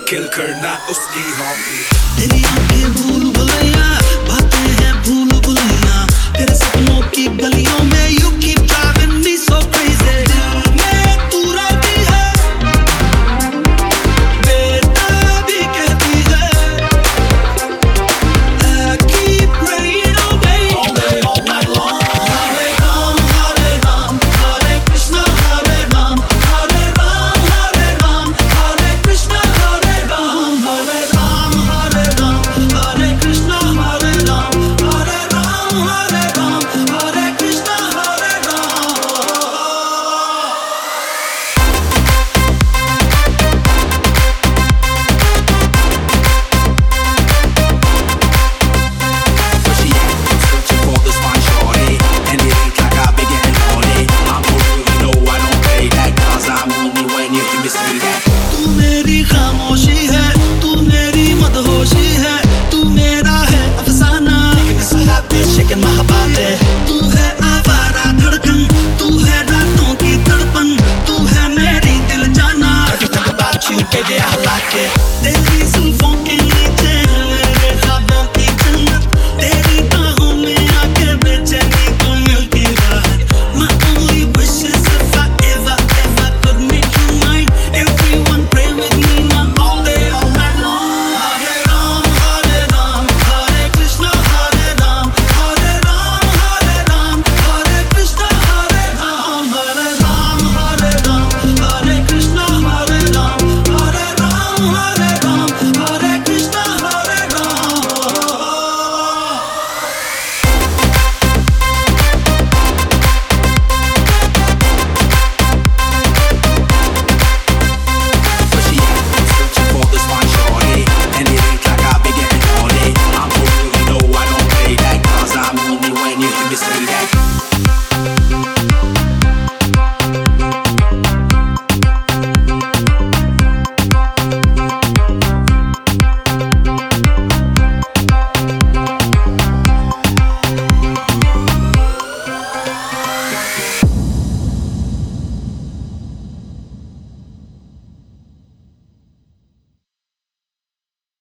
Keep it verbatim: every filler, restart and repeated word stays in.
किल करना उसकी हॉबी। तेरी आंखें भूल भुलैया, बातें हैं भूल भुलैया, तेरे सपनों की गलियों में you keep driving me so crazy। दिल में तू रहती है, बेताबी कहती है, I keep praying all day, all day, all night long। Hare Ram, Hare Ram, Hare Krishna, Hare Ram, Hare Ram, Hare Ram, Hare Krishna, Hare Ram, Hare Ram, Hare Ram, Hare Krishna, Hare Ram, Hare Ram, Hare Ram, Hare Krishna, Hare Ram। Where she at? I'm searching for this fine shorty, and it ain't like I've been getting horny. I'm gonna you know I don't play that, 'cause I'm only when you hear me say that। तू मेरी खामोशी है, तू मेरी मदहोशी है, तू मेरा है अफसाना, shaking my body। तू है आवारा धड़कन, तू है रातों की तड़पन, तू है मेरी दिल जाना। Think about you, baby, I